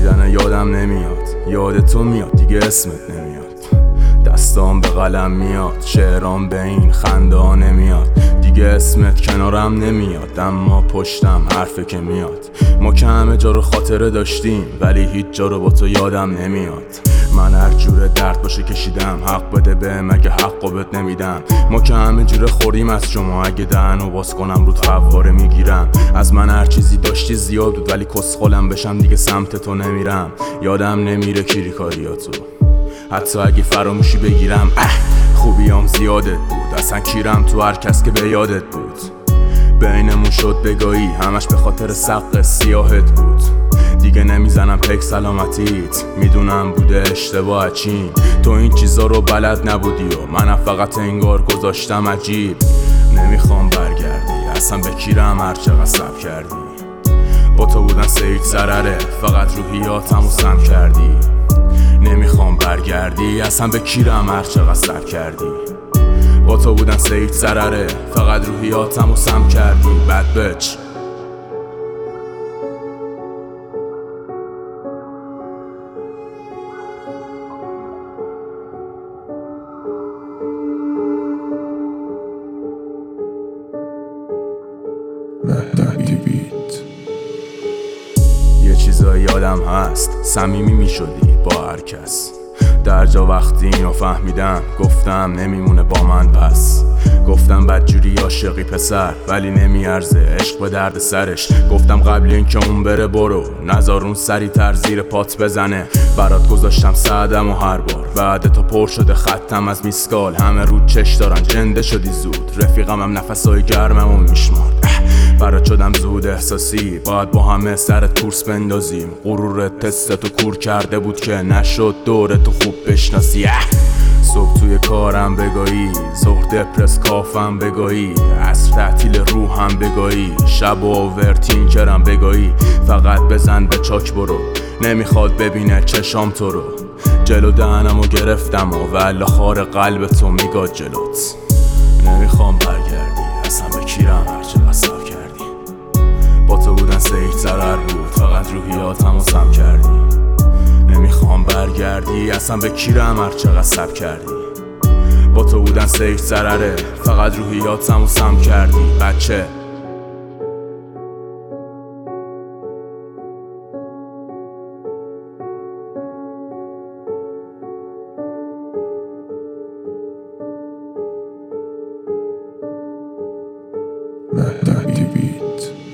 کشیدن یادم نمیاد، یاد تو میاد دیگه اسمت نمیاد. دستام به قلم میاد، شعرام به این خنده ها نمیاد. دیگه اسمت کنارم نمیاد، اما پشتم حرفه که میاد. ما که همه جا رو خاطره داشتیم، ولی هیچ جا رو با تو یادم نمیاد. من هر جور درد باشه کشیدم، حق بده بهم اگه حقو بهت نمیدم. ما که همه جور خوریم از شما، اگه دهنو باز کنم رو فواره میگیرم. از من هر چیزی داشتی زیاد بود، ولی کسخلم بشم دیگه سمت تو نمیرم. یادم نمیره کیریکاریاتو، حتی اگه فراموشی بگیرم. خوبیام زیادت بود، اصلا کیرم تو هر کس که به یادت بود. بینمون شد بگاهی، همش به خاطر سقف سیاهت بود. دیگه نمیزنم پک سلامتیت، میدونم بوده اشتباه چین. تو این چیزا رو بلد نبودی و من فقط انگار گذاشتم عجیب. نمیخوام برگردی، اصلا به کیرم هر چقدر صبر کردی. با تو بودن سه ضرره، فقط روحیاتمو سم کردی. نمیخوام برگردی، اصلا به کیرم هر چقدر صبر کردی. با تو بودن سه ضرره، فقط روحیاتمو سم کردی. بد بچ یه چیزایی یادم هست، صمیمی میشدی با هر کس. در جا وقتی اینو فهمیدم، گفتم نمیمونه با من پس. گفتم بدجوری عاشقی پسر، ولی نمیارزه عشق به درد سرش. گفتم قبل این که اون بره برو، نذار اون سری تر زیر پات بزنه. برات گذاشتم سعدم و هر بار بعد تو پر شده خطم از میسکال. همه رو چش دارن جنده شدی زود، رفیقم هم نفسای گرمم و میشمارد. برات شدم زود احساسی، باید با همه سرت کورس بندازیم. غرورت تستتو کور کرده بود که نشد دورتو خوب بشناسی. صبح توی کارم بگاهی، ظهر دپرس کافم بگاهی، عصر تعطیل روحم بگاهی، شب و اوورتینکرم بگاهی. فقط بزن به چاک برو، نمیخواد ببینه چشام تو رو. جلو دهنمو گرفتم و والا خار قلب تو میگاد جلوت. نمیخوام برگردی، اصلا به کیرم هر چقدر صبر کردی. با تو بودن سه ضرر بود، فقط روحیاتمو سم کردی. نمیخوام برگردی، اصلا به کیرم هر چقدر صبر کردی. با تو بودن سه ضرره، فقط روحیاتمو سم کردی. بچه مهدی بیت